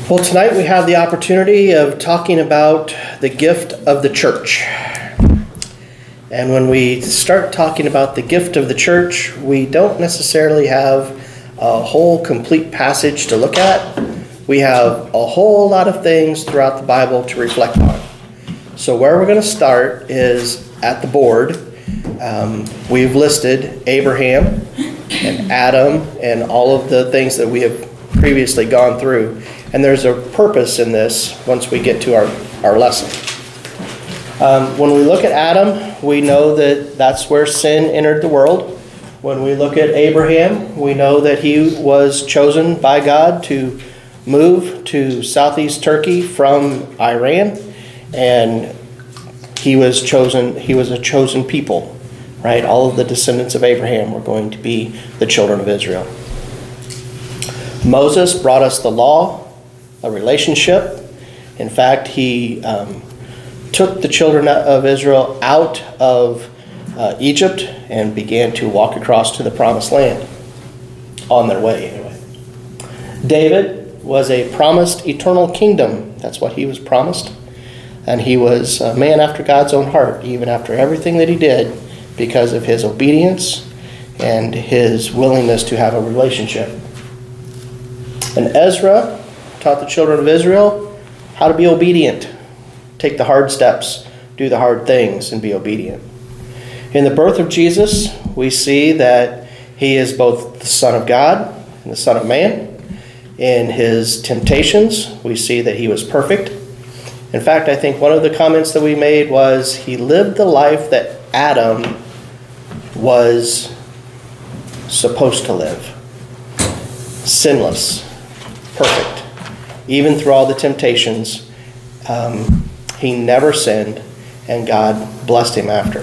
Well, tonight we have the opportunity of talking about the gift of the church. And when we start talking about the gift of the church, we don't necessarily have a whole complete passage to look at. We have a whole lot of things throughout the Bible to reflect on. So where we're going to start is at the board. We've listed Abraham and Adam and all of the things that we have previously gone through. And there's a purpose in this once we get to our lesson. When we look at Adam, we know that that's where sin entered the world. When we look at Abraham, we know that he was chosen by God to move to southeast Turkey from Iran. And he was a chosen people, right? All of the descendants of Abraham were going to be the children of Israel. Moses brought us the law, a relationship. In fact, he took the children of Israel out of Egypt and began to walk across to the promised land on their way anyway. David was a promised eternal kingdom. That's what he was promised. And he was a man after God's own heart, even after everything that he did, because of his obedience and his willingness to have a relationship. And Ezra taught the children of Israel how to be obedient. Take the hard steps, do the hard things, and be obedient. In the birth of Jesus, we see that he is both the Son of God and the Son of Man. In his temptations, we see that he was perfect. In fact, I think one of the comments that we made was he lived the life that Adam was supposed to live. Sinless, perfect. Even through all the temptations, he never sinned, and God blessed him after.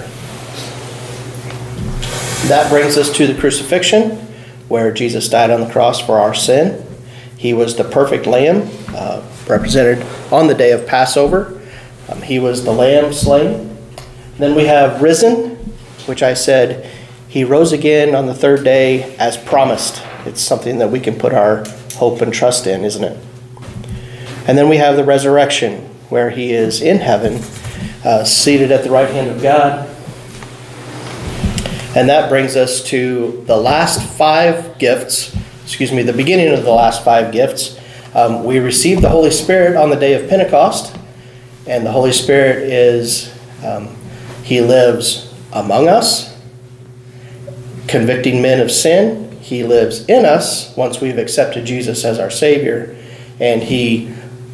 That brings us to the crucifixion, where Jesus died on the cross for our sin. He was the perfect lamb, represented on the day of Passover. He was the lamb slain. Then we have risen, which I said he rose again on the third day as promised. It's something that we can put our hope and trust in, isn't it? And then we have the resurrection, where he is in heaven, seated at the right hand of God. And that brings us to the last five gifts, the beginning of the last five gifts. We received the Holy Spirit on the day of Pentecost, and the Holy Spirit is, he lives among us, convicting men of sin. He lives in us once we've accepted Jesus as our Savior, and he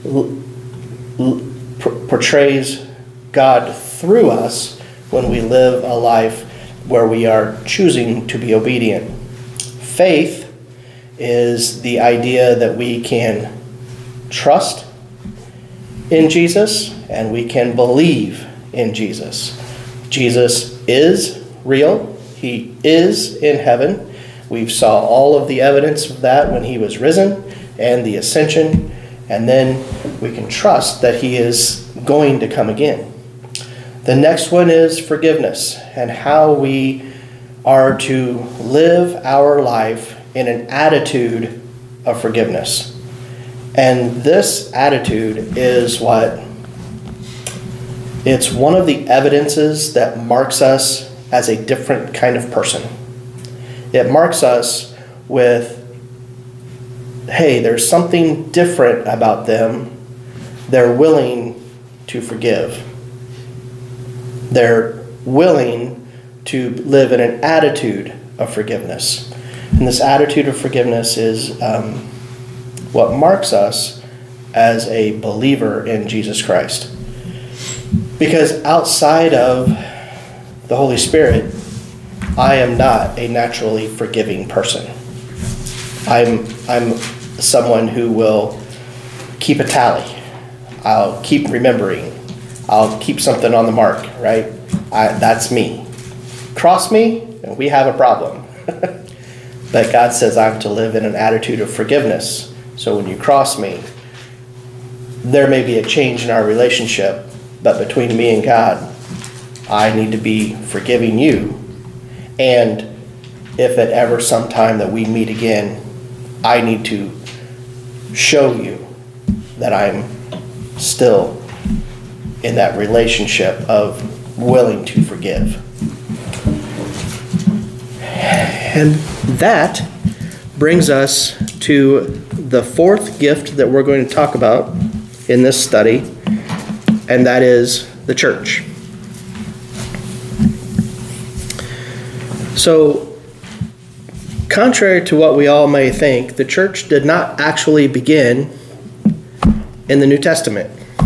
portrays God through us when we live a life where we are choosing to be obedient. Faith is the idea that we can trust in Jesus and we can believe in Jesus. Jesus is real. He is in heaven. We saw all of the evidence of that when he was risen and the ascension. And then we can trust that he is going to come again. The next one is forgiveness and how we are to live our life in an attitude of forgiveness. And this attitude is it's one of the evidences that marks us as a different kind of person. It marks us with, hey, there's something different about them. They're willing to forgive. They're willing to live in an attitude of forgiveness. And this attitude of forgiveness is what marks us as a believer in Jesus Christ. Because outside of the Holy Spirit, I am not a naturally forgiving person. I'm someone who will keep a tally. I'll keep remembering. I'll keep something on the mark, right? That's me. Cross me, and we have a problem. But God says I'm to live in an attitude of forgiveness. So when you cross me, there may be a change in our relationship, but between me and God, I need to be forgiving you. And if at ever some time that we meet again, I need to show you that I'm still in that relationship of willing to forgive. And that brings us to the fourth gift that we're going to talk about in this study, and that is the church. So, contrary to what we all may think, the church did not actually begin in the New Testament.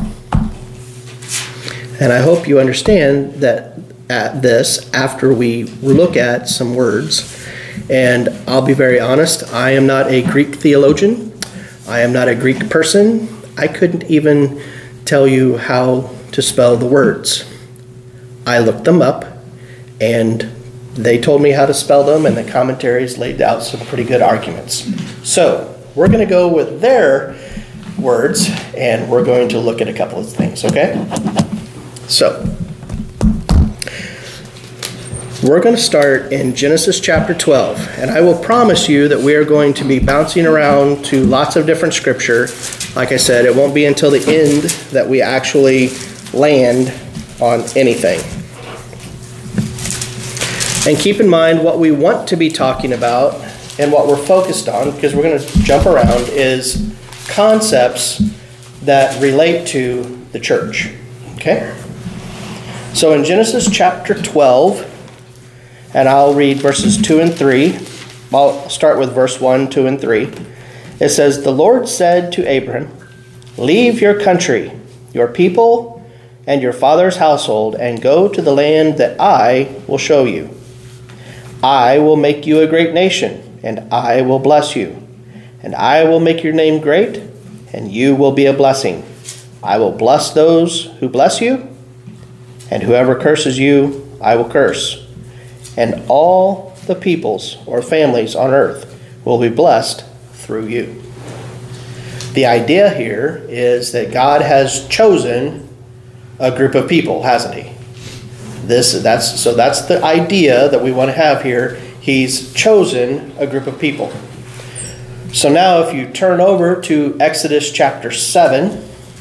And I hope you understand that at this after we look at some words. And I'll be very honest, I am not a Greek theologian. I am not a Greek person. I couldn't even tell you how to spell the words. I looked them up, and they told me how to spell them, and the commentaries laid out some pretty good arguments. So we're going to go with their words, and we're going to look at a couple of things, okay? So we're going to start in Genesis chapter 12, and I will promise you that we are going to be bouncing around to lots of different scripture. Like I said, it won't be until the end that we actually land on anything. And keep in mind what we want to be talking about and what we're focused on, because we're going to jump around, is concepts that relate to the church. Okay? So in Genesis chapter 12, and I'll read verses 2 and 3. I'll start with verse 1, 2, and 3. It says, "The Lord said to Abram, 'Leave your country, your people, and your father's household, and go to the land that I will show you. I will make you a great nation, and I will bless you. And I will make your name great, and you will be a blessing. I will bless those who bless you, and whoever curses you, I will curse. And all the peoples or families on earth will be blessed through you.'" The idea here is that God has chosen a group of people, hasn't he? That's the idea that we want to have here. He's chosen a group of people. So now if you turn over to Exodus chapter 7,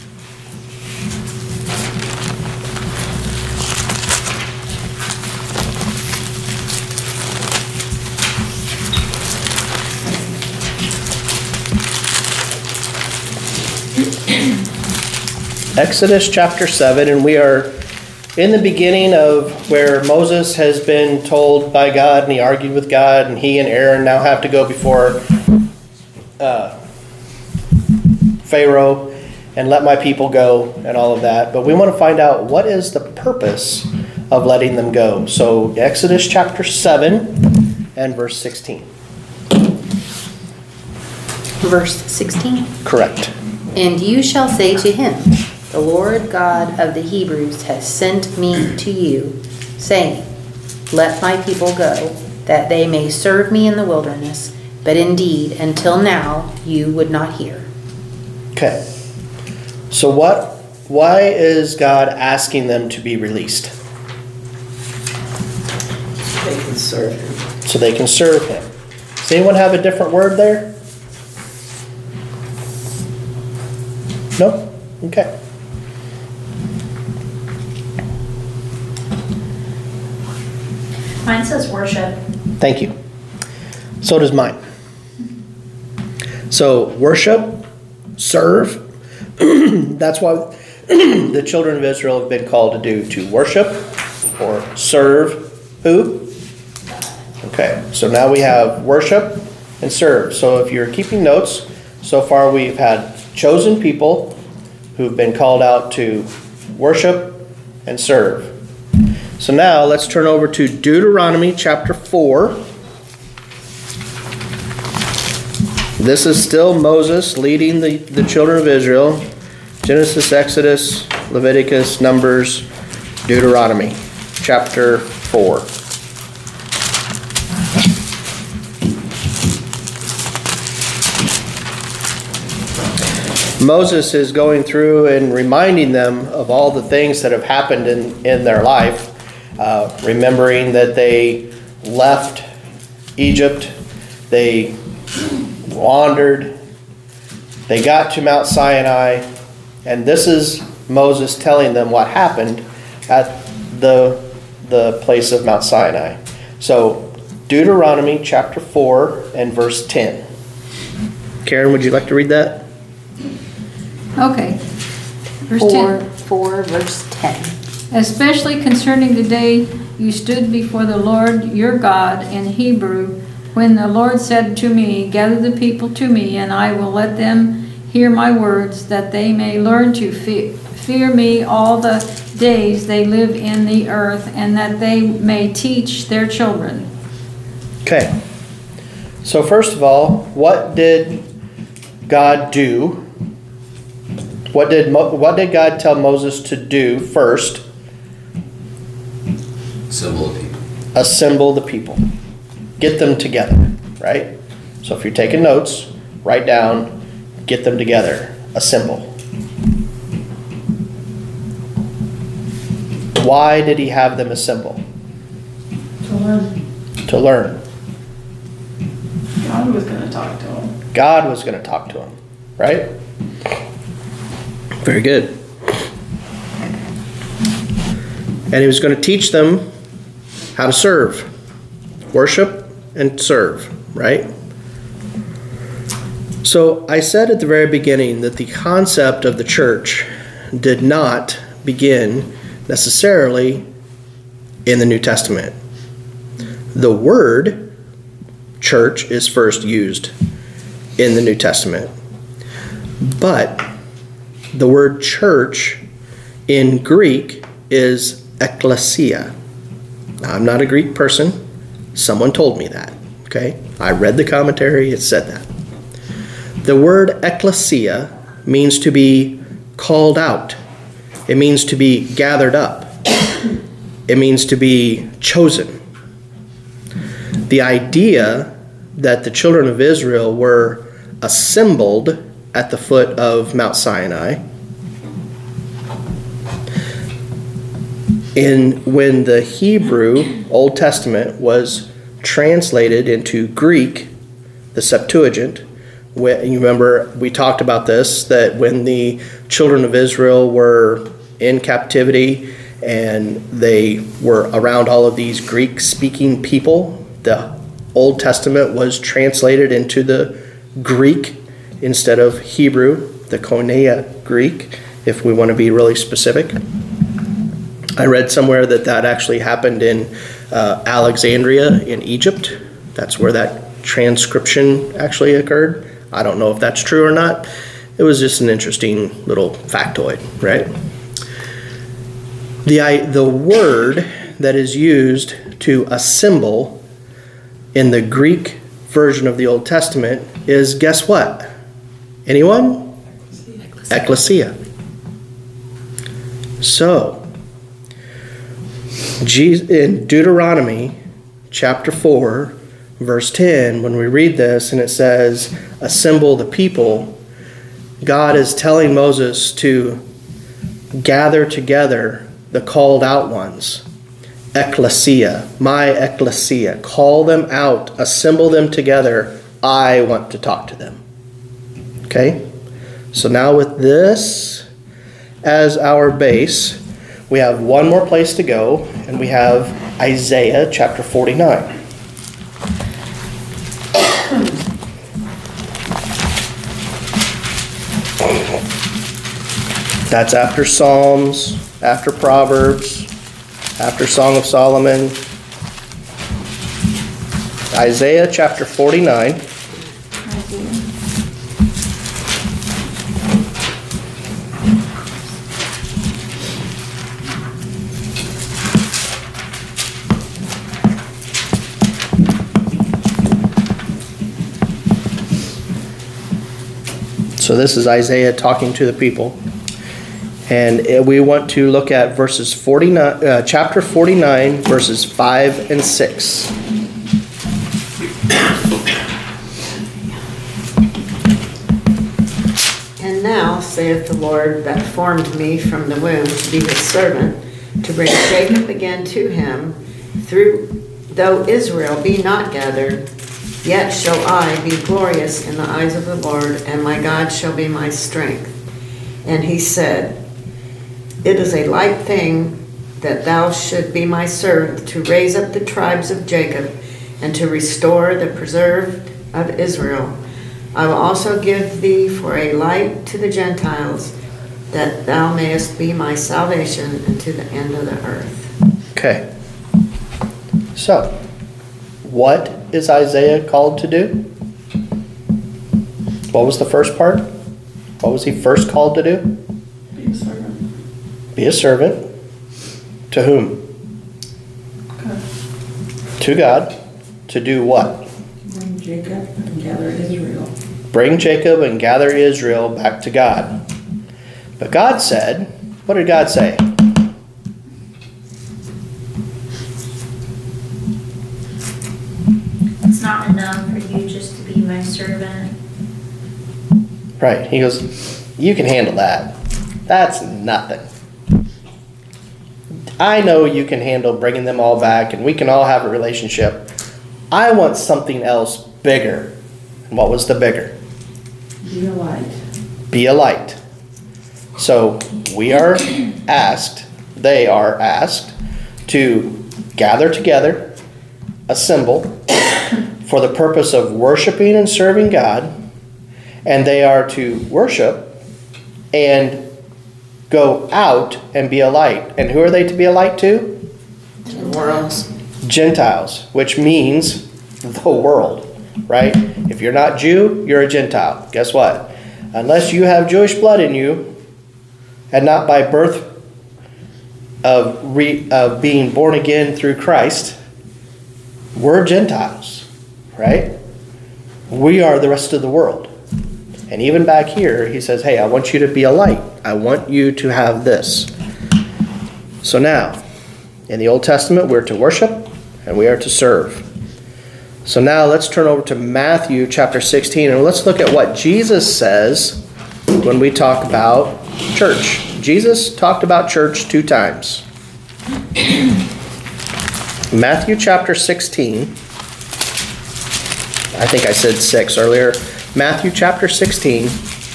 Exodus chapter 7, and we are in the beginning of where Moses has been told by God, and he argued with God, and he and Aaron now have to go before Pharaoh and let my people go and all of that. But we want to find out what is the purpose of letting them go. So Exodus chapter 7 and verse 16. Verse 16? Correct. "And you shall say to him, 'The Lord God of the Hebrews has sent me to you, saying, Let my people go, that they may serve me in the wilderness. But indeed, until now, you would not hear.'" Okay. So why is God asking them to be released? So they can serve him. So they can serve him. Does anyone have a different word there? No? Okay. Mine says worship. Thank you. So does mine. So worship, serve. That's what the children of Israel have been called to do, to worship or serve who? Okay, so now we have worship and serve. So if you're keeping notes, so far we've had chosen people who've been called out to worship and serve. So now let's turn over to Deuteronomy chapter 4. This is still Moses leading the children of Israel. Genesis, Exodus, Leviticus, Numbers, Deuteronomy chapter 4. Moses is going through and reminding them of all the things that have happened in their life, remembering that they left Egypt, they wandered, They got to Mount Sinai, and this is Moses telling them what happened at the place of Mount Sinai. So, Deuteronomy chapter 4 and verse 10. Karen, would you like to read that? Okay. Verse 4, 10. 4 verse 10. Especially concerning the day you stood before the Lord your God in Hebrew, when the Lord said to me, gather the people to me, and I will let them hear my words, that they may learn to fear me all the days they live in the earth, and that they may teach their children. Okay. So first of all, what did God do? What did God tell Moses to do first? Assemble the people. Assemble the people. Get them together, right? So if you're taking notes, write down, get them together, assemble. Why did he have them assemble? To learn. To learn. God was going to talk to him. God was going to talk to him, right? Very good. And he was going to teach them how to serve, worship and serve, right? So I said at the very beginning that the concept of the church did not begin necessarily in the New Testament. The word church is first used in the New Testament, but the word church in Greek is ekklesia. Now, I'm not a Greek person. Someone told me that, okay? I read the commentary, it said that. The word ekklesia means to be called out. It means to be gathered up. It means to be chosen. The idea that the children of Israel were assembled at the foot of Mount Sinai, when the Hebrew Old Testament was translated into Greek, the Septuagint, you remember we talked about this, that when the children of Israel were in captivity and they were around all of these Greek-speaking people, the Old Testament was translated into the Greek instead of Hebrew, the Koine Greek, if we want to be really specific. I read somewhere that actually happened in Alexandria in Egypt. That's where that transcription actually occurred. I don't know if that's true or not. It was just an interesting little factoid, right? The word that is used to assemble in the Greek version of the Old Testament is, guess what? Anyone? Ekklesia. So, in Deuteronomy chapter 4, verse 10, when we read this and it says, assemble the people, God is telling Moses to gather together the called out ones. Ekklesia, my ekklesia. Call them out, assemble them together. I want to talk to them. Okay? So now with this as our base, we have one more place to go, and we have Isaiah chapter 49. That's after Psalms, after Proverbs, after Song of Solomon. Isaiah chapter 49. So this is Isaiah talking to the people. And we want to look at verses 49, chapter 49, verses 5 and 6. And now, saith the Lord, that formed me from the womb to be his servant, to bring Jacob again to him, though Israel be not gathered, Yet shall I be glorious in the eyes of the Lord, and my God shall be my strength. And he said, It is a light thing that thou should be my servant to raise up the tribes of Jacob and to restore the preserved of Israel. I will also give thee for a light to the Gentiles, that thou mayest be my salvation unto the end of the earth. Okay. So, what is Isaiah called to do? What was the first part? What was he first called to do? Be a servant. Be a servant. To whom? God. To God. To do what? Bring Jacob and gather Israel. Bring Jacob and gather Israel back to God. But God said, what did God say? It's not enough for you just to be my servant. Right. He goes, you can handle that. That's nothing. I know you can handle bringing them all back and we can all have a relationship. I want something else bigger. And what was the bigger? Be a light. Be a light. So we are asked, they are asked to gather together, assemble for the purpose of worshiping and serving God. And they are to worship and go out and be a light. And who are they to be a light to? Gentiles. Gentiles, which means the world, right? If you're not Jew, you're a Gentile. Guess what? Unless you have Jewish blood in you, and not by birth of being born again through Christ, we're Gentiles, right? We are the rest of the world. And even back here, he says, hey, I want you to be a light. I want you to have this. So now, in the Old Testament, we're to worship and we are to serve. So now let's turn over to Matthew chapter 16 and let's look at what Jesus says when we talk about church. Jesus talked about church 2 times. Matthew chapter 16. I think I said 6 earlier. Matthew chapter 16.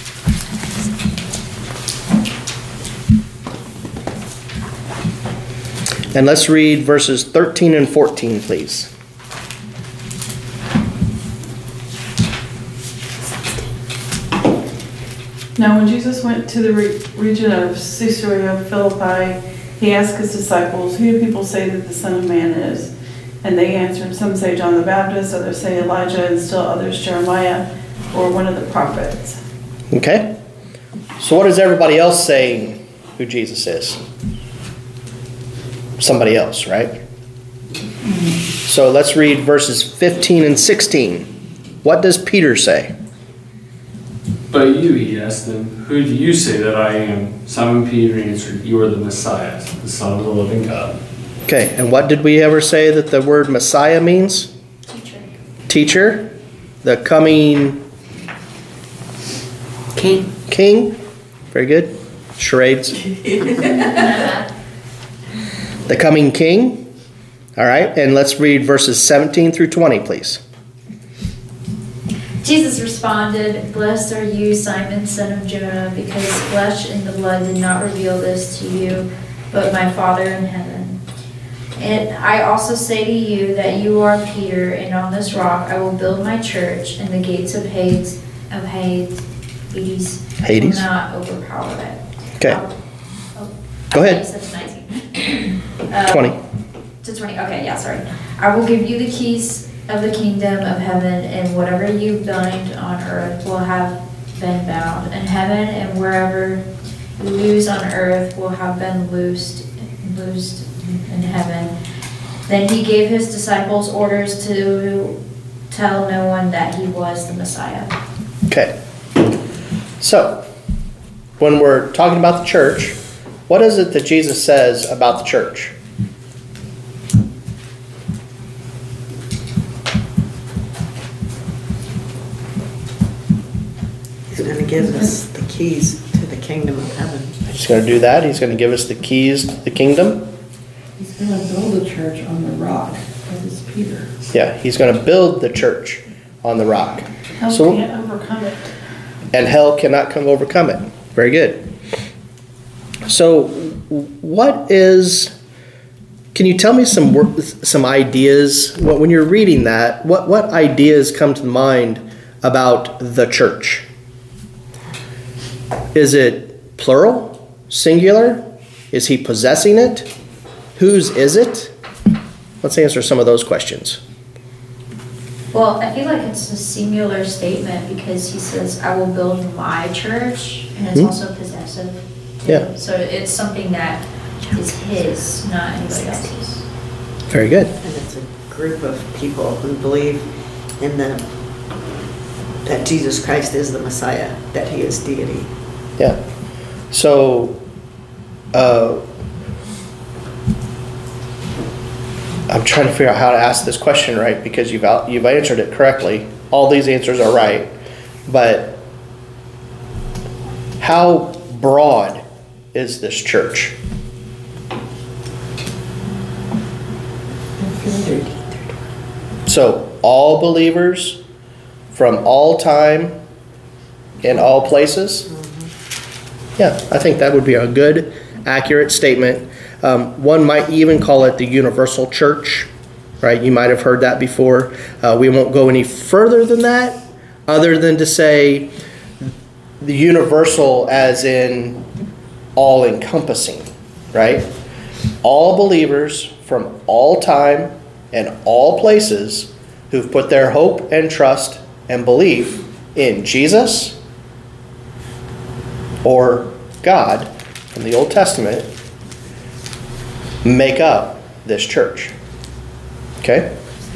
And let's read verses 13 and 14, please. Now when Jesus went to the region of Caesarea Philippi, he asked his disciples, Who do people say that the Son of Man is? And they answered, Some say John the Baptist, others say Elijah, and still others Jeremiah, or one of the prophets. Okay. So what is everybody else saying who Jesus is? Somebody else, right? So let's read verses 15 and 16. What does Peter say? But you, he asked them, who do you say that I am? Simon Peter answered, You are the Messiah, the Son of the living God. Okay, and what did we ever say that the word Messiah means? Teacher. Teacher. The coming King. Very good. Charades. The coming King. All right, and let's read verses 17 through 20, please. Jesus responded, Blessed are you, Simon, son of Jonah, because flesh and the blood did not reveal this to you, but my Father in heaven. And I also say to you that you are Peter, and on this rock I will build my church, and the gates of Hades will not overpower it. Okay. Go ahead. 20. To 20. Okay, yeah, sorry. I will give you the keys of the kingdom of heaven, and whatever you bind on earth will have been bound in heaven, and wherever you loose on earth will have been loosed in heaven. Then he gave his disciples orders to tell no one that he was the Messiah. Okay. So, when we're talking about the church, what is it that Jesus says about the church? He's going to give us the keys to the kingdom of heaven. He's going to do that. He's going to give us the keys to the kingdom. He's going to build a church on the rock. That is Peter. Yeah, he's going to build the church. on the rock. Hell So, can't overcome it. and hell cannot come overcome it. Very good. So, can you tell me some ideas? When you're reading that, what ideas come to mind about the church? Is it plural, singular? Is he possessing it? Whose is it? Let's answer some of those questions. Well, I feel like it's a singular statement because he says, I will build my church, and it's also possessive too. Yeah. So it's something that is his, not anybody else's. Very good. And it's a group of people who believe in that Jesus Christ is the Messiah, that he is deity. Yeah. So, I'm trying to figure out how to ask this question right, because you've answered it correctly. All these answers are right, but how broad is this church? So all believers from all time in all places? Yeah, I think that would be a good, accurate statement. One might even call it the universal church, right? You might have heard that before. We won't go any further than that, other than to say the universal as in all-encompassing, right? All believers from all time and all places who've put their hope and trust and belief in Jesus or God from the Old Testament make up this church. Okay?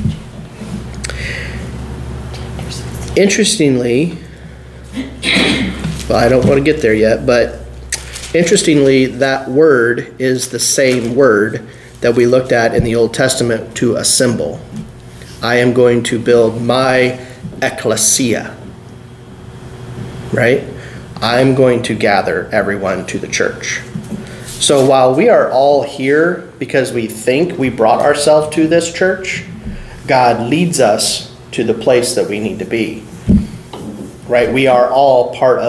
Interestingly, well, I don't want to get there yet, but interestingly, that word is the same word that we looked at in the Old Testament to assemble. I am going to build my ecclesia, right? I'm going to gather everyone to the church. So while we are all here because we think we brought ourselves to this church, God leads us to the place that we need to be. Right? We are all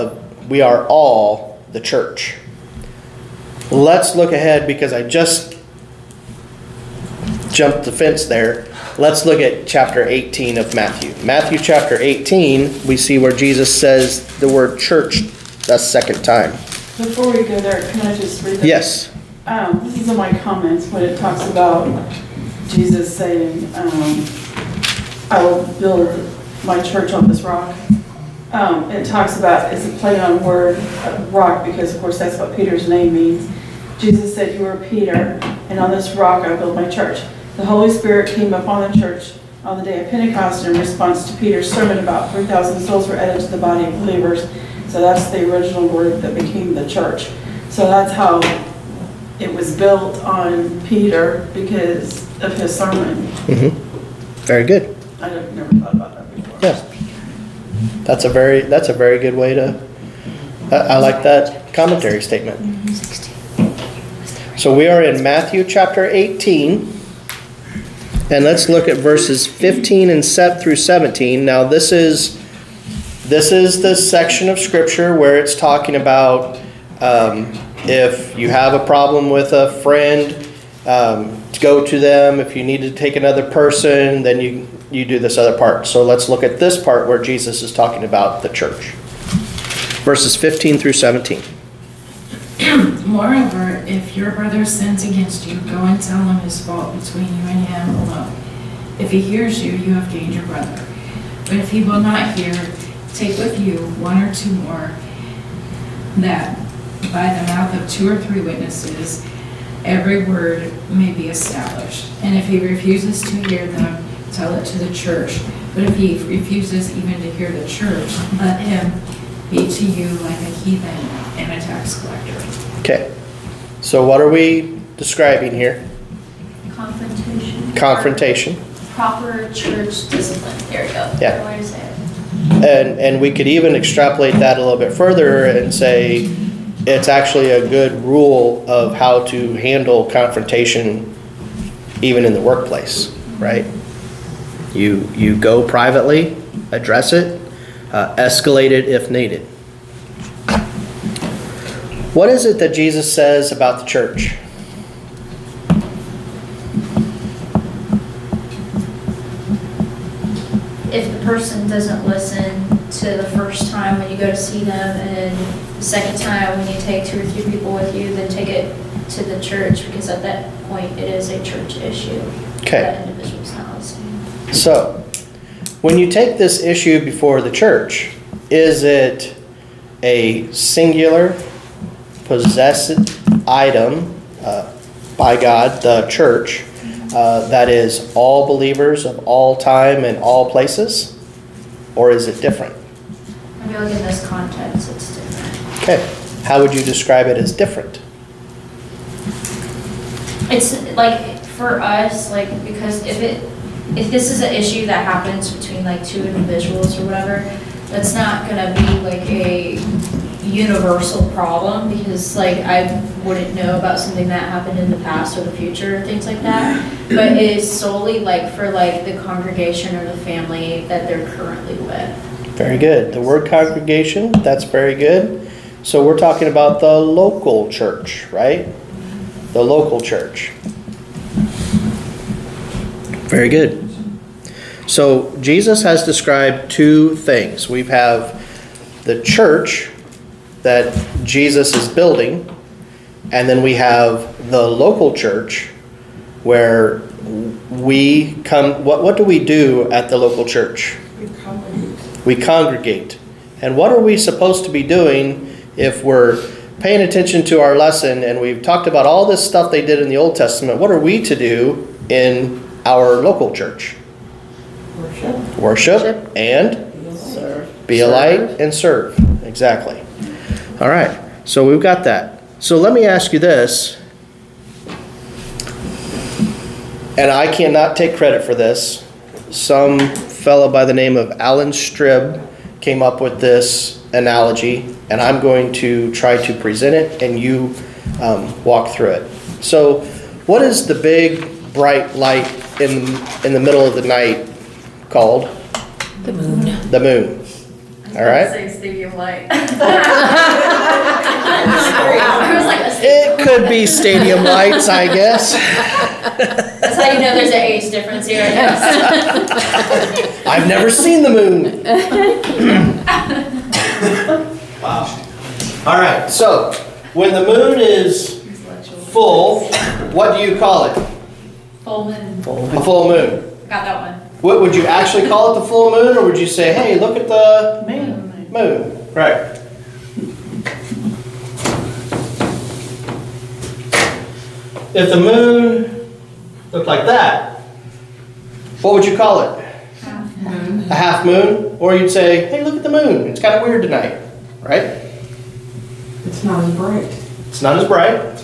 the church. Let's look ahead because I just jumped the fence there. Let's look at chapter 18 of Matthew. Matthew chapter 18, we see where Jesus says the word church a second time. Before we go there, can I just read that? Yes. This is in my comments when it talks about Jesus saying, I will build my church on this rock. It talks about, it's a play on word, rock, because of course that's what Peter's name means. Jesus said, you are Peter, and on this rock I will build my church. The Holy Spirit came upon the church on the day of Pentecost in response to Peter's sermon. About 3,000 souls were added to the body of believers. So that's the original word that became the church. So that's how it was built on Peter because of his sermon. Mm-hmm. Very good. I never thought about that before. Yes. That's a very good way to, I like that commentary statement. So we are in Matthew chapter 18, and let's look at verses 15 and through 17. Now this is the section of scripture where it's talking about if you have a problem with a friend, go to them. If you need to take another person, then you do this other part. So let's look at this part where Jesus is talking about the church. Verses 15 through 17. Moreover, if your brother sins against you, go and tell him his fault between you and him alone. If he hears you, you have gained your brother. But if he will not hear, take with you one or two more, that by the mouth of 2 or 3 witnesses every word may be established. And if he refuses to hear them, tell it to the church. But if he refuses even to hear the church, let him be to you like a heathen and a tax collector. Okay. So what are we describing here? Confrontation. Proper church discipline. There you go. Yeah. Way to say it. And we could even extrapolate that a little bit further and say it's actually a good rule of how to handle confrontation even in the workplace, right? You go privately, address it, escalate it if needed. What is it that Jesus says about the church? If the person doesn't listen to the first time when you go to see them, and the second time when you take 2 or 3 people with you, then take it to the church, because at that point it is a church issue. Okay. That individual's not listening. So, when you take this issue before the church, is it a singular, possessed item by God, the church, that is all believers of all time and all places? Or is it different? I feel like in this context, it's different. Okay. How would you describe it as different? It's like, for us, like, because if this is an issue that happens between like 2 individuals or whatever, that's not gonna be like a universal problem, because like I wouldn't know about something that happened in the past or the future, things like that. But it is solely like for like the congregation or the family that they're currently with. Very good. The word congregation, that's very good. So we're talking about the local church, right? The local church. Very good. So Jesus has described 2 things. We have the church that Jesus is building, and then we have the local church where we come. What do we do at the local church? We congregate. And what are we supposed to be doing if we're paying attention to our lesson and we've talked about all this stuff they did in the Old Testament? What are we to do in our local church? Worship and be a light and serve. Exactly. All right. So we've got that. So let me ask you this. And I cannot take credit for this. Some fellow by the name of Alan Strib came up with this analogy, and I'm going to try to present it and you walk through it. So what is the big bright light in the middle of the night called? The moon. The moon. All right. Say stadium light. I was like, It could be stadium lights, I guess. that's how you know there's an age difference here, I guess. I've never seen the moon. Wow. All right. So when the moon is full, what do you call it? Full moon. A full moon. Got that one. What would you actually call it, the full moon, or would you say, hey, look at the Man. moon? Right. If the moon looked like that, what would you call it? Half moon. A half moon? Or you'd say, hey, look at the moon. It's kind of weird tonight, right? It's not as bright. It's not as bright.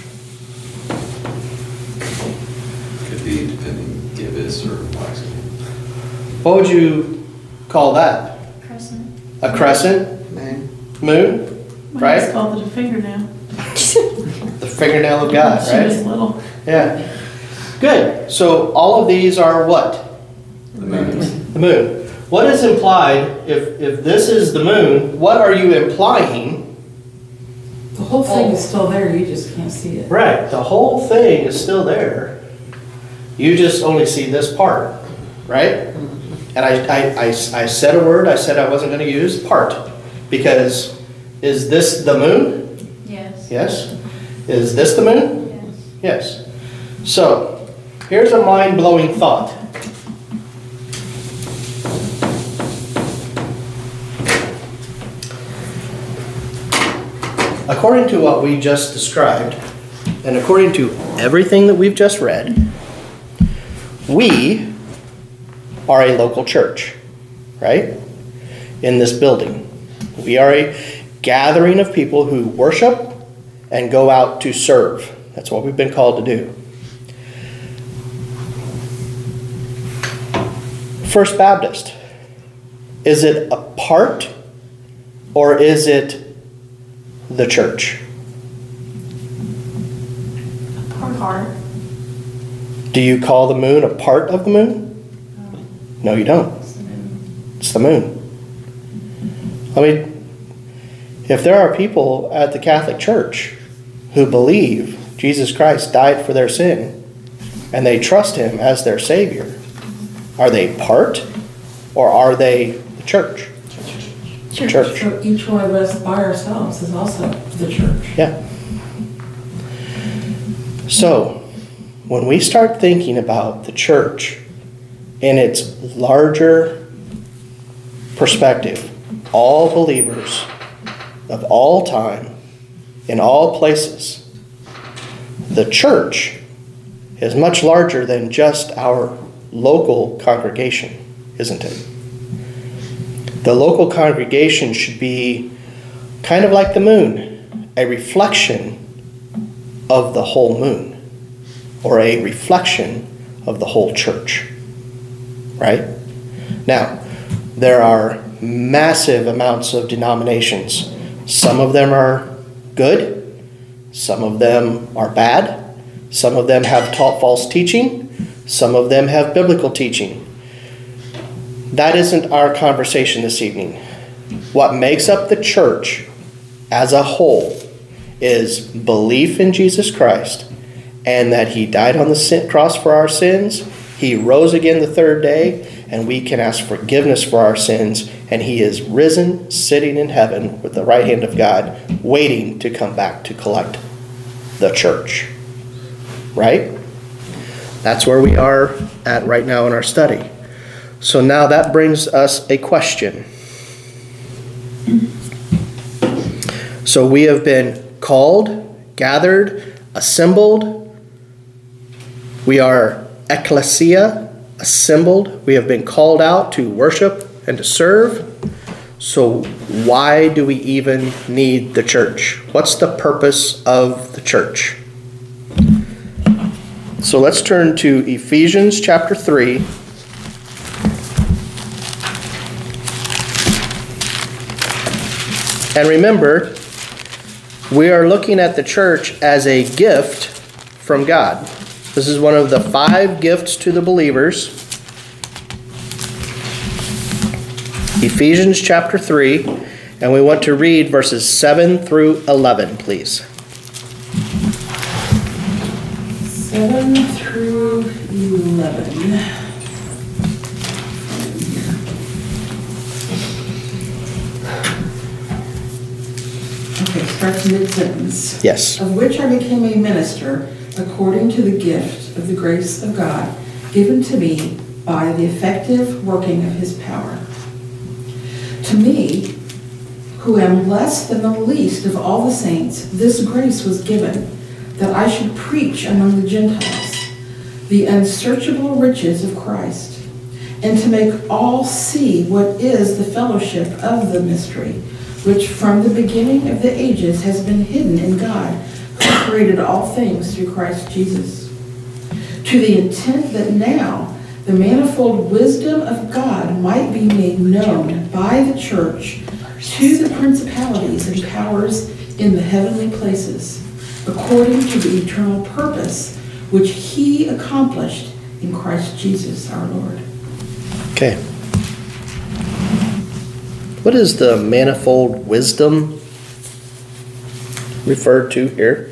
Could be depending gibbous or waxing. What would you call that? Crescent. A crescent moon, My right? niece called it a fingernail. The fingernail of God, She was right? little. Yeah. Good. So all of these are what? The moon. The moon. What is implied, if this is the moon, what are you implying? The whole thing is still there, you just can't see it. Right, the whole thing is still there. You just only see this part, right? And I said a word I said I wasn't going to use, part. Because is this the moon? Yes. Yes. Is this the moon? Yes. Yes. So, here's a mind-blowing thought. According to what we just described, and according to everything that we've just read, we are a local church, right? In this building. We are a gathering of people who worship and go out to serve. That's what we've been called to do. First Baptist, is it a part or is it the church? Part. Do you call the moon a part of the moon? No, you don't. It's the moon. I mean, if there are people at the Catholic Church who believe Jesus Christ died for their sin and they trust him as their Savior, are they part or are they the church? Church. So each one of us by ourselves is also the church. Yeah. So, when we start thinking about the church in its larger perspective, all believers of all time, in all places, the church is much larger than just our local congregation, isn't it? The local congregation should be kind of like the moon, a reflection of the whole moon, or a reflection of the whole church, right? Now, there are massive amounts of denominations. Some of them are good, some of them are bad, some of them have taught false teaching, some of them have biblical teaching. That isn't our conversation this evening. What makes up the church as a whole is belief in Jesus Christ and that he died on the cross for our sins, he rose again the third day, and we can ask forgiveness for our sins, and he is risen, sitting in heaven with the right hand of God, waiting to come back to collect the church. Right? That's where we are at right now in our study. So now that brings us a question. So we have been called, gathered, assembled. We are ecclesia, assembled. We have been called out to worship and to serve. So why do we even need the church? What's the purpose of the church? So let's turn to Ephesians chapter 3. And remember, we are looking at the church as a gift from God. This is one of the 5 gifts to the believers. Ephesians chapter 3, and we want to read verses 7 through 11, please. 7 through 11. Okay, starts mid-sentence. Yes. Of which I became a minister according to the gift of the grace of God given to me by the effective working of his power. To me, who am less than the least of all the saints, this grace was given, that I should preach among the Gentiles the unsearchable riches of Christ, and to make all see what is the fellowship of the mystery, which from the beginning of the ages has been hidden in God, who created all things through Christ Jesus, to the intent that now the manifold wisdom of God might be made known by the church to the principalities and powers in the heavenly places, according to the eternal purpose which he accomplished in Christ Jesus our Lord. Okay. What is the manifold wisdom referred to here?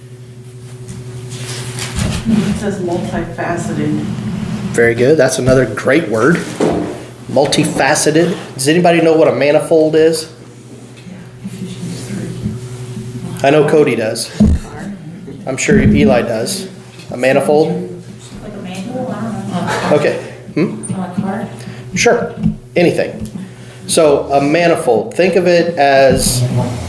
It says multifaceted. Very good. That's another great word. Multifaceted. Does anybody know what a manifold is? I know Cody does. I'm sure Eli does. A manifold? Like a manual? I don't know. Okay. On a card? Sure. Anything. So a manifold. Think of it as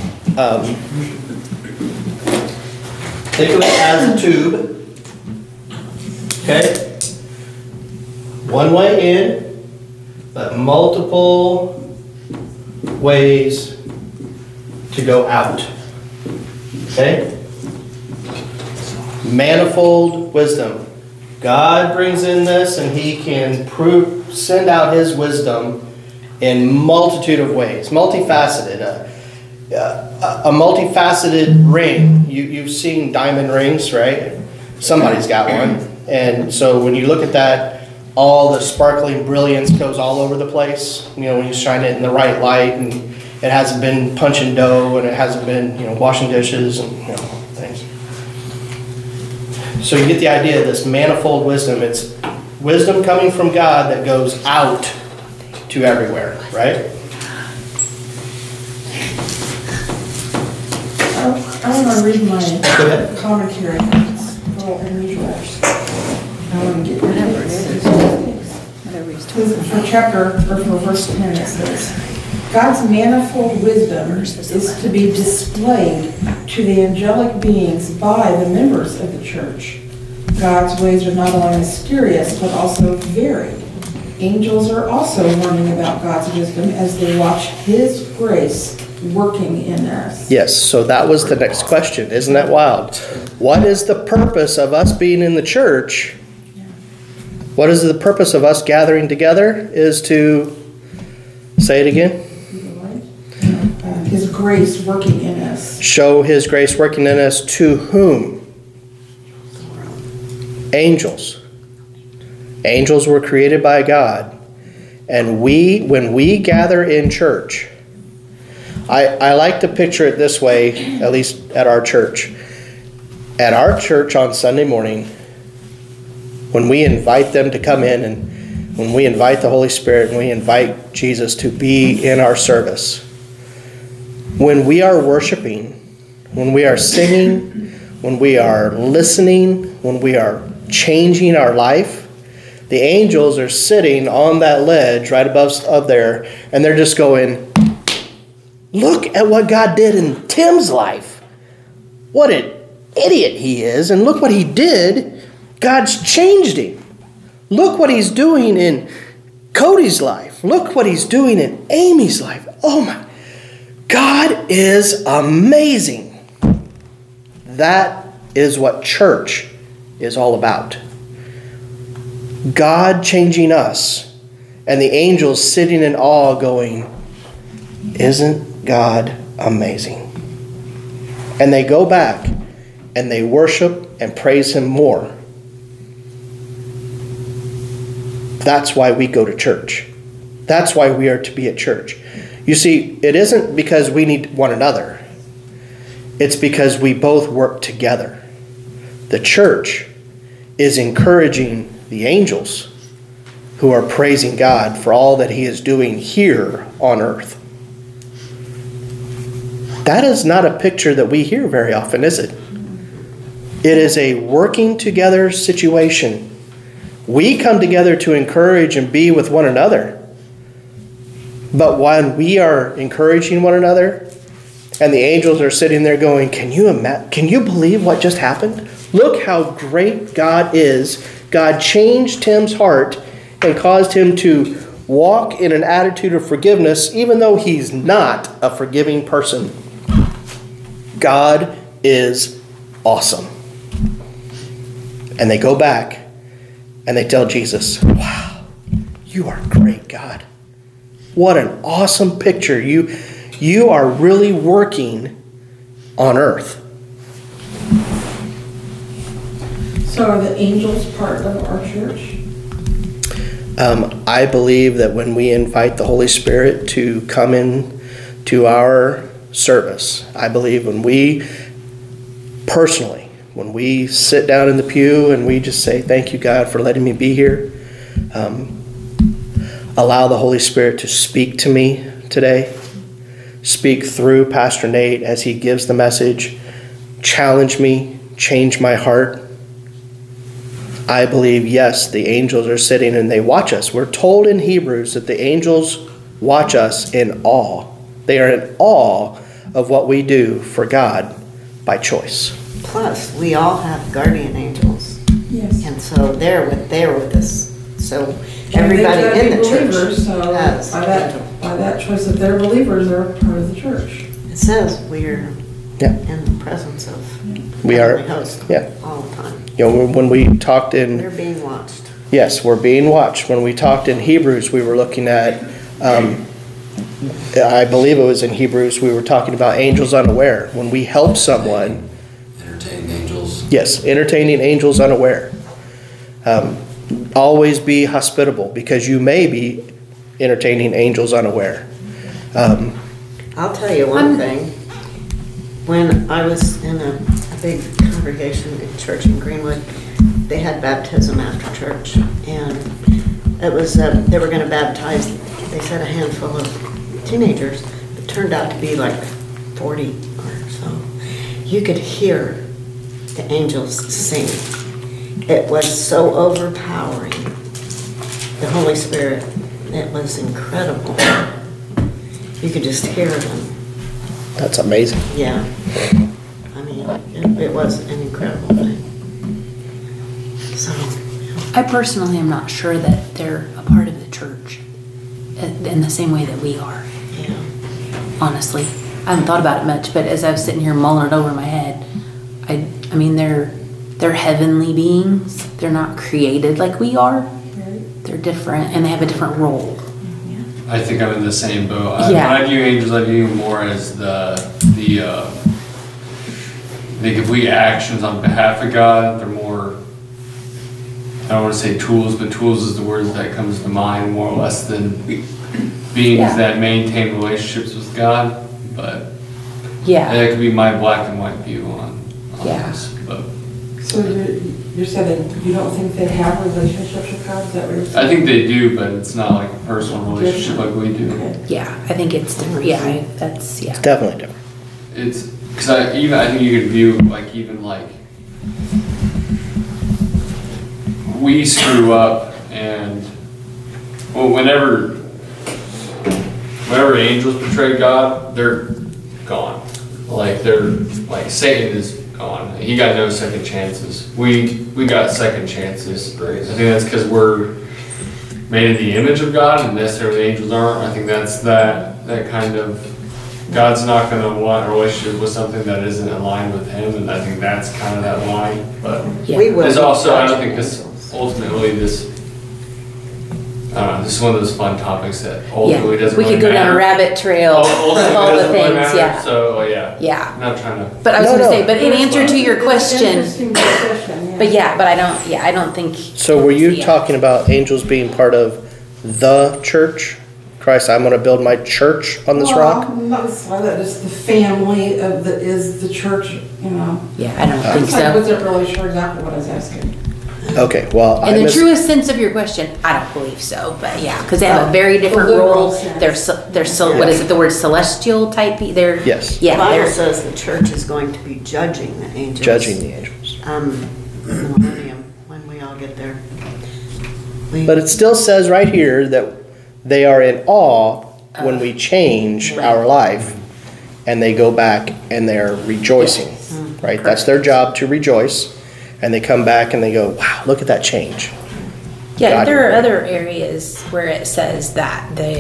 a tube. Okay. One way in, but multiple ways to go out. Okay? Manifold wisdom. God brings in this and he can send out his wisdom in multitude of ways. Multifaceted. A multifaceted ring. You've seen diamond rings, right? Somebody's got one. And so when you look at that, all the sparkling brilliance goes all over the place. You know, when you shine it in the right light, and it hasn't been punching dough, and it hasn't been, you know, washing dishes and, you know, things. So you get the idea of this manifold wisdom. It's wisdom coming from God that goes out to everywhere, right? I want to read my Go ahead. commentary. It's a little unusual. I want to get rid of it. For chapter, or for verse 10, it says, God's manifold wisdom is to be displayed to the angelic beings by the members of the church. God's ways are not only mysterious, but also varied. Angels are also learning about God's wisdom as they watch His grace working in us. Yes, so that was the next question. Isn't that wild? What is the purpose of us being in the church? What is the purpose of us gathering together? Is to, say it again? His grace working in us. Show His grace working in us to whom? Angels. Angels were created by God. And when we gather in church, I like to picture it this way, at least at our church. At our church on Sunday morning, when we invite them to come in, and when we invite the Holy Spirit and we invite Jesus to be in our service, when we are worshiping, when we are singing, when we are listening, when we are changing our life, the angels are sitting on that ledge right above up there, and they're just going, look at what God did in Tim's life. What an idiot he is, and look what he did. God's changed him. Look what He's doing in Cody's life. Look what He's doing in Amy's life. Oh my, God is amazing. That is what church is all about. God changing us, and the angels sitting in awe going, isn't God amazing? And they go back and they worship and praise Him more. That's why we go to church. That's why we are to be at church. You see, it isn't because we need one another. It's because we both work together. The church is encouraging the angels who are praising God for all that He is doing here on earth. That is not a picture that we hear very often, is it? It is a working together situation. We come together to encourage and be with one another. But when we are encouraging one another, and the angels are sitting there going, can you believe what just happened? Look how great God is. God changed Tim's heart and caused him to walk in an attitude of forgiveness, even though he's not a forgiving person. God is awesome. And they go back and they tell Jesus, wow, you are great, God. What an awesome picture. You are really working on earth. So are the angels part of our church? I believe that when we invite the Holy Spirit to come in to our service, I believe when we sit down in the pew and we just say, thank you, God, for letting me be here. Allow the Holy Spirit to speak to me today. Speak through Pastor Nate as he gives the message. Challenge me, change my heart. I believe, yes, the angels are sitting and they watch us. We're told in Hebrews that the angels watch us in awe. They are in awe of what we do for God by choice. Plus, we all have guardian angels. Yes. And so they're with us. So everybody in the church has by that choice that they're believers, they're part of the church. It says we're in the presence of We are, heavenly host all the time. You know, when we talked in... They're being watched. Yes, we're being watched. When we talked in Hebrews, we were looking at, I believe it was in Hebrews, we were talking about angels unaware. When we help someone... Entertaining angels. Yes, entertaining angels unaware. Always be hospitable, because you may be entertaining angels unaware. I'll tell you one thing. When I was in a big congregation in church in Greenwood, they had baptism after church, and it was they were going to baptize. They said a handful of teenagers. It turned out to be like 40 or so. You could hear the angels sing. It was so overpowering. The Holy Spirit. It was incredible. You could just hear them. That's amazing. Yeah. I mean, it was an incredible thing. So, I personally am not sure that they're a part of the church in the same way that we are. yeah. Honestly, I haven't thought about it much, but as I was sitting here mulling it over in my head, I mean, they're heavenly beings. They're not created like we are. They're different, and they have a different role. I think I'm in the same boat. Yeah. When I view angels, I view them more as the complete actions on behalf of God. They're more, I don't want to say tools, but tools is the word that comes to mind more or less than beings that maintain relationships with God. But Yeah. that could be my black and white view on Yeah. this. But So you're saying that you don't think they have relationships with God? Is that what you're saying? I think they do, but it's not like a personal relationship like we do. Okay. Yeah, I think it's different. Yeah, that's, yeah. It's definitely different. It's because I think you could view like we screw up, and well, whenever angels betray God, they're gone. Like Satan is gone. He got no second chances. We got second chances. I think that's because we're made in the image of God, and necessarily angels aren't. I think that's that kind of, God's not going to want a relationship with something that isn't in line with Him, and I think that's kind of that line. But Yeah. We will there's be also, I don't judging think this angels. ultimately this. This is one of those fun topics that ultimately Yeah, doesn't we really could go down a matter. rabbit trail Ultimately of all the doesn't really things, matter, yeah. So yeah. Yeah. I'm not trying to. But I was No, gonna no. say, but in answer to your It's question, interesting discussion, yeah. but I don't think. So were you Yeah. talking about angels being part of the church? Christ, I'm going to build my church on this rock? Not necessarily that, just the family is the church, you know. Yeah, I don't think I so. wasn't really sure exactly what I was asking. Okay, well, In the truest sense of your question, I don't believe so, but yeah, because they have a very different literal role. sense. They're what is it, the word celestial type? They're, Yes. The yeah, Bible they're, says the church is going to be judging the angels. judging the angels. In the millennium, when we all get there. But it still says right here that they are in awe when we change our life, and they go back and they're rejoicing, right? That's their job, to rejoice. And they come back and they go, wow, look at that change. yeah, God. there are other areas where it says that they're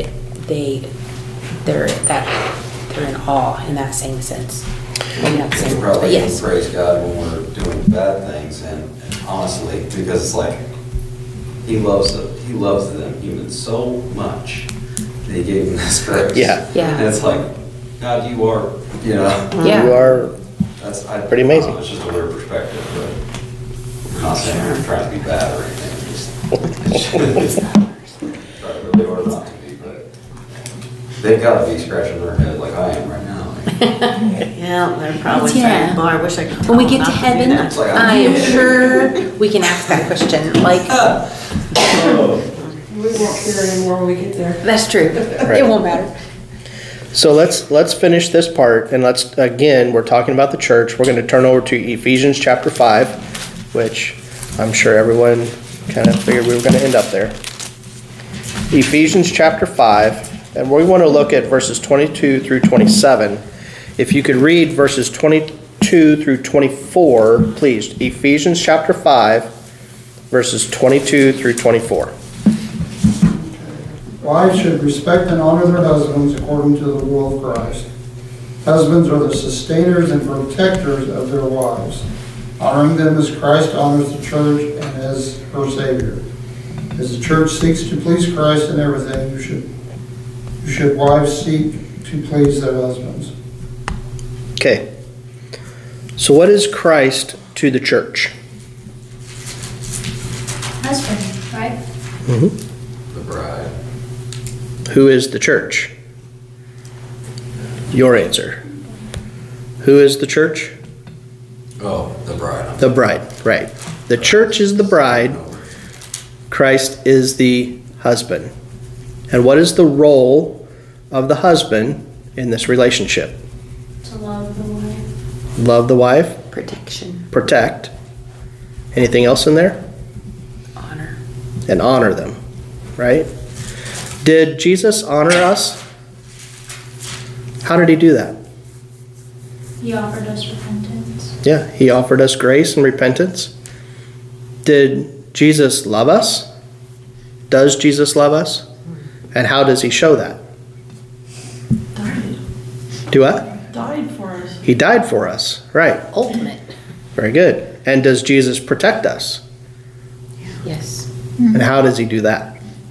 in awe in that same sense. Maybe not the We same, but probably yes. can praise God when we're doing bad things, and honestly, because it's like, He loves them humans so much that He gave them this grace. Yeah. Yeah. And it's like, God, you are, you know. Yeah. You are, Pretty amazing. It's just a weird perspective, but I'm not saying I'm trying to be bad or anything. Just try really hard not to be, but they've got to be scratching their head like I am right now. Yeah, they're probably Yeah. saying, boy, I wish I could tell When we them get not to do heaven, that." like, I am sure we can ask that question. Like, We won't care anymore when we get there. that's true. It won't matter. so let's finish this part, and we're talking about the church. We're going to turn over to Ephesians chapter 5, which I'm sure everyone kind of figured we were going to end up there. Ephesians chapter 5, and we want to look at verses 22 through 27. If you could read verses 22 through 24, please. Ephesians chapter 5, verses 22 through 24. Wives should respect and honor their husbands according to the will of Christ. Husbands are the sustainers and protectors of their wives, honoring them as Christ honors the church and as her Savior. As the church seeks to please Christ in everything, you should wives seek to please their husbands. Okay. So what is Christ to the church? Husband. The bride. Who is the church? Your answer. Who is the church? Oh, the bride. The bride, right. The church is the bride. Christ is the husband. And what is the role of the husband in this relationship? To love the wife. Love the wife, Protection, protect. Anything else in there? honor. And honor them, right? Did Jesus honor us? How did he do that? He offered us repentance. Yeah, he offered us grace and repentance. Did Jesus love us? Does Jesus love us? And how does he show that? Died. Do what? Died for us. He died for us, right? Ultimate. Very good. And does Jesus protect us? Yes. And how does he do that?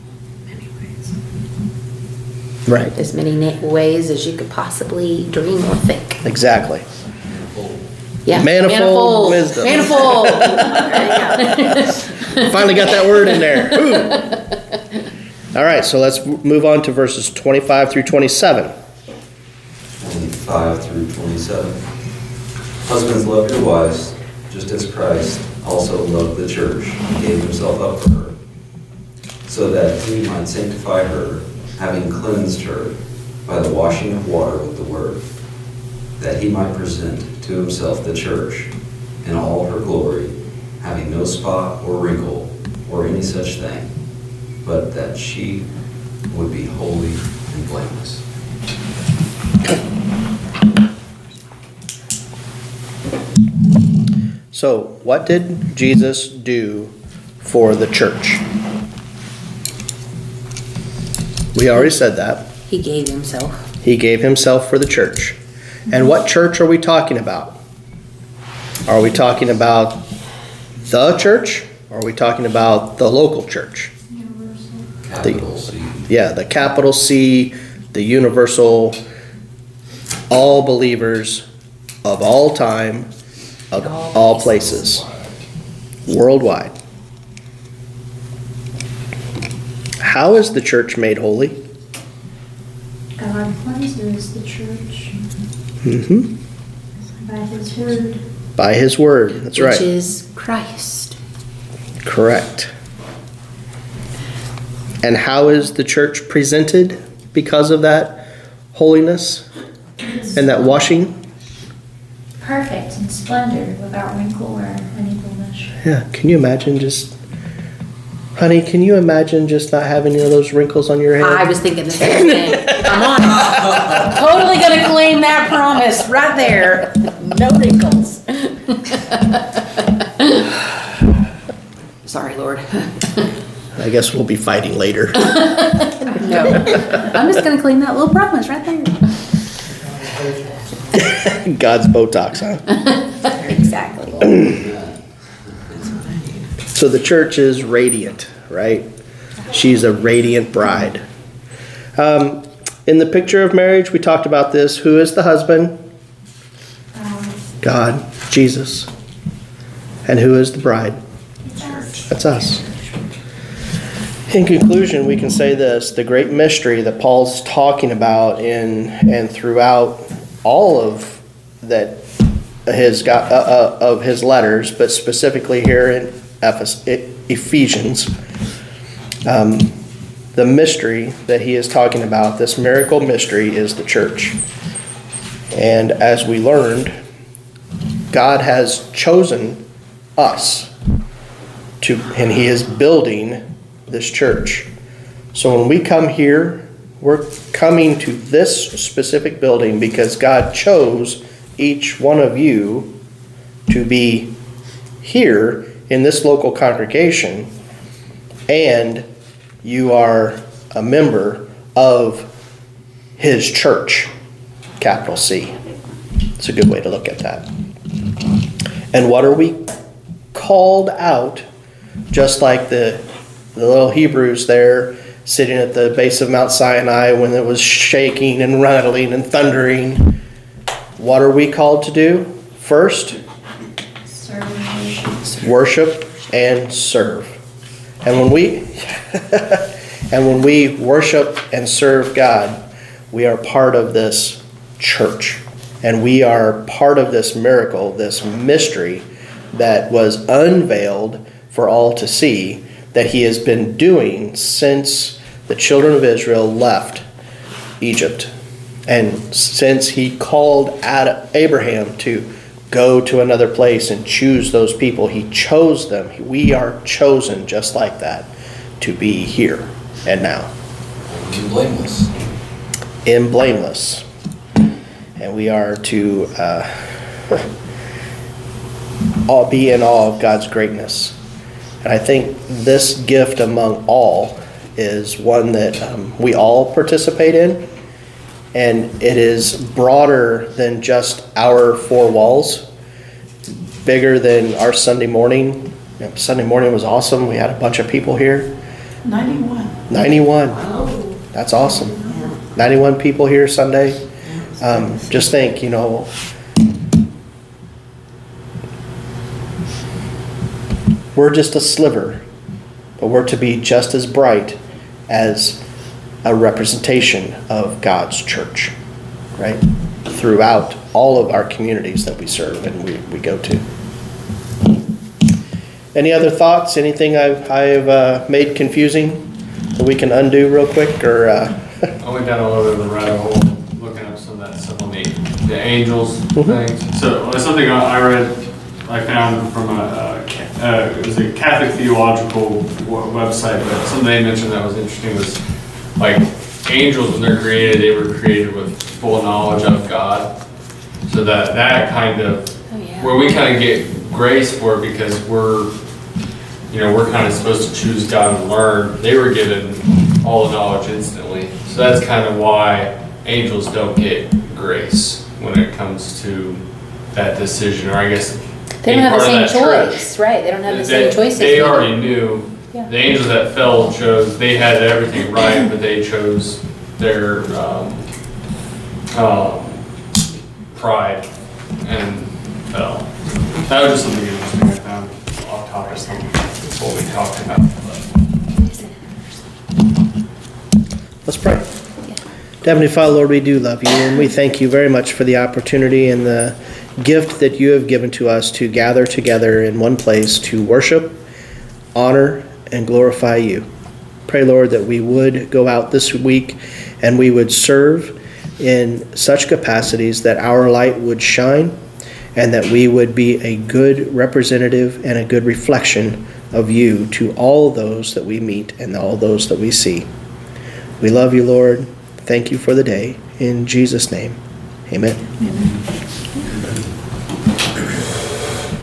Right, As many ways as you could possibly dream or think. exactly. Yeah. Manifold wisdom. Manifold. Finally got that word in there. Ooh. All right, so let's move on to verses 25 through 27. 25 through 27. Husbands, love your wives, just as Christ also loved the church and gave himself up for her, so that he might sanctify her, having cleansed her by the washing of water with the word, that he might present to himself the church in all her glory, having no spot or wrinkle or any such thing, but that she would be holy and blameless. So, what did Jesus do for the church? We already said that. He gave himself. He gave himself for the church. And what church are we talking about? Are we talking about the church? Or are we talking about the local church? Capital C. Yeah, the capital C, the universal, all believers of all time, of all places, worldwide. How is the church made holy? God cleanses the church Mm-hmm. by his word. By his word, that's right. Which is Christ. Correct. And how is the church presented because of that holiness and that washing? Perfect in splendor, without wrinkle or any blemish. Yeah, can you imagine honey, can you imagine just not having any of those wrinkles on your head? I was thinking the same thing. I'm on it. Totally gonna claim that promise right there. No wrinkles. Sorry, Lord. I guess we'll be fighting later. No. I'm just gonna claim that little promise right there. God's Botox, huh? Exactly. So the church is radiant, right? She's a radiant bride. In the picture of marriage, we talked about this. Who is the husband? God, Jesus. And who is the bride? That's us. In conclusion, we can say this: the great mystery that Paul's talking about and throughout all of that of his letters, but specifically here in Ephesians, the mystery that he is talking about, this miracle mystery, is the church. And as we learned, God has chosen us and he is building this church. So when we come here, we're coming to this specific building because God chose each one of you to be here in this local congregation, and you are a member of his church, capital C. It's a good way to look at that. And what are we called out? Just like the little Hebrews there sitting at the base of Mount Sinai when it was shaking and rattling and thundering. What are we called to do? First, worship and serve. And when we worship and serve God, we are part of this church. And we are part of this miracle, this mystery that was unveiled for all to see, that he has been doing since the children of Israel left Egypt. And since he called Abraham to go to another place and choose those people, he chose them. We are chosen just like that to be here and now. And blameless. In blameless. And we are to all be in awe of God's greatness. And I think this gift among all is one that we all participate in. And it is broader than just our four walls, bigger than our Sunday morning. Sunday morning was awesome. We had a bunch of people here. 91. 91. That's awesome. 91 people here Sunday. Just think, we're just a sliver, but we're to be just as bright as a representation of God's church, right? Throughout all of our communities that we serve and we go to. Any other thoughts? Anything I've made confusing that we can undo real quick? Or I went down a little bit of a rabbit hole looking up some of that stuff on the angels things. So it's something I found from it was a Catholic theological website, but something they mentioned that was interesting was like angels, when they're created, they were created with full knowledge of God. So that kind of, where we kind of get grace for it because we're kind of supposed to choose God and learn. They were given all the knowledge instantly. So that's kind of why angels don't get grace when it comes to that decision, or I guess they don't have the same choice, right? They don't have the same choices. They already knew. Yeah. The angels that fell chose, they had everything right, but they chose their pride and fell. That was just something interesting I found off topic from what we talked about. let's pray. Heavenly Father, Lord, we do love you, and we thank you very much for the opportunity and the gift that you have given to us to gather together in one place to worship, honor, and glorify you. Pray, Lord, that we would go out this week and we would serve in such capacities that our light would shine and that we would be a good representative and a good reflection of you to all those that we meet and all those that we see. We love you, Lord. Thank you for the day. In Jesus' name, amen. Amen.